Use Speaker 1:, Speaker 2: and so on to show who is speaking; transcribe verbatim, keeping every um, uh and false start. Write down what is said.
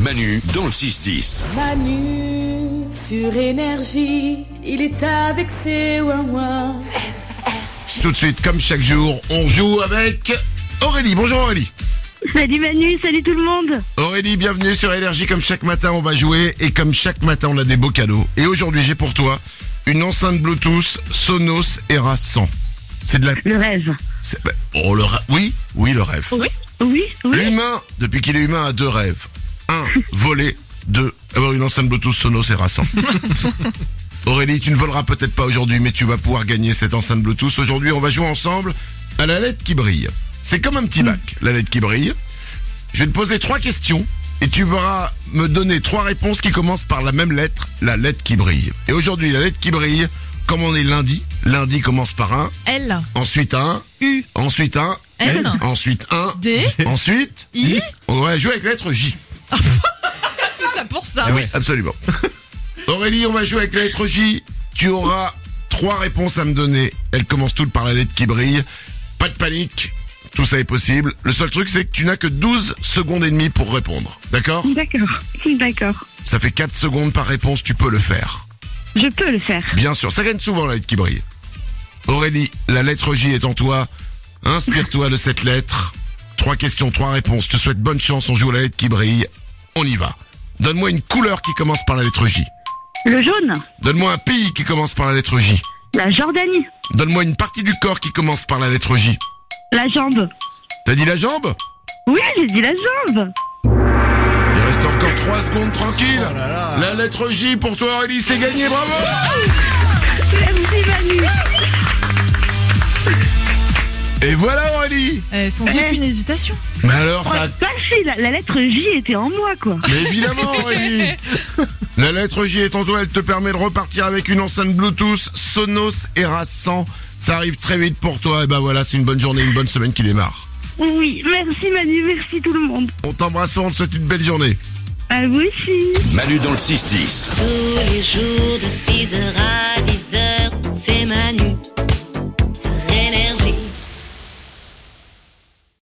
Speaker 1: Manu dans le six dix.
Speaker 2: Manu sur énergie, il est avec ses ouin-ouin.
Speaker 3: Tout de suite, comme chaque jour, on joue avec Aurélie. Bonjour Aurélie.
Speaker 4: Salut Manu, salut tout le monde.
Speaker 3: Aurélie, bienvenue sur Énergie. Comme chaque matin, on va jouer et comme chaque matin, on a des beaux cadeaux. Et aujourd'hui, j'ai pour toi une enceinte Bluetooth Sonos Era cent. C'est de la...
Speaker 4: Le rêve.
Speaker 3: C'est... Oh, le rêve. Oui, oui, le rêve.
Speaker 4: Oui, oui, oui.
Speaker 3: L'humain, depuis qu'il est humain, a deux rêves. Un, voler. Deux, avoir une enceinte Bluetooth Sonos Era cent. Aurélie, tu ne voleras peut-être pas aujourd'hui, mais tu vas pouvoir gagner cette enceinte Bluetooth. Aujourd'hui, on va jouer ensemble à la lettre qui brille. C'est comme un petit bac, la lettre qui brille. Je vais te poser trois questions et tu vas me donner trois réponses qui commencent par la même lettre, la lettre qui brille. Et aujourd'hui, la lettre qui brille, comme on est lundi, lundi commence par un,
Speaker 5: L,
Speaker 3: ensuite un,
Speaker 5: U,
Speaker 3: ensuite un,
Speaker 5: N,
Speaker 3: ensuite un,
Speaker 5: D,
Speaker 3: ensuite,
Speaker 5: I.
Speaker 3: On va jouer avec la lettre J.
Speaker 5: tout ça pour ça.
Speaker 3: Oui, absolument. Aurélie, on va jouer avec la lettre J. Tu auras trois réponses à me donner. Elles commencent toutes par la lettre qui brille. Pas de panique. Tout ça est possible. Le seul truc, c'est que tu n'as que douze secondes et demie pour répondre. D'accord ?
Speaker 4: D'accord, d'accord.
Speaker 3: Ça fait quatre secondes par réponse, tu peux le faire.
Speaker 4: Je peux le faire.
Speaker 3: Bien sûr, ça gagne souvent la lettre qui brille. Aurélie, la lettre J est en toi. Inspire-toi de cette lettre. Trois questions, trois réponses. Je te souhaite bonne chance, on joue à la lettre qui brille. On y va. Donne-moi une couleur qui commence par la lettre J.
Speaker 4: Le jaune.
Speaker 3: Donne-moi un pays qui commence par la lettre J.
Speaker 4: La Jordanie.
Speaker 3: Donne-moi une partie du corps qui commence par la lettre J.
Speaker 4: La jambe.
Speaker 3: T'as dit la jambe ?
Speaker 4: Oui, j'ai dit la jambe.
Speaker 3: Il reste encore trois secondes tranquille. Oh là là. La lettre J pour toi Aurélie, c'est gagné, bravo.
Speaker 4: Merci Manu.
Speaker 3: Et voilà Aurélie.
Speaker 5: Euh, sans aucune hésitation.
Speaker 3: Mais alors ça...
Speaker 4: Oh, facile, la, la lettre J était en moi quoi.
Speaker 3: Mais évidemment Aurélie. La lettre J est en toi, elle te permet de repartir avec une enceinte Bluetooth Sonos Era cent. Ça arrive très vite pour toi, et ben voilà, c'est une bonne journée, une bonne semaine qui démarre.
Speaker 4: Oui, merci Manu, merci tout le monde.
Speaker 3: On t'embrasse, on te souhaite une belle journée.
Speaker 4: À vous aussi.
Speaker 1: Manu dans le six dix.
Speaker 6: Tous les jours de six heures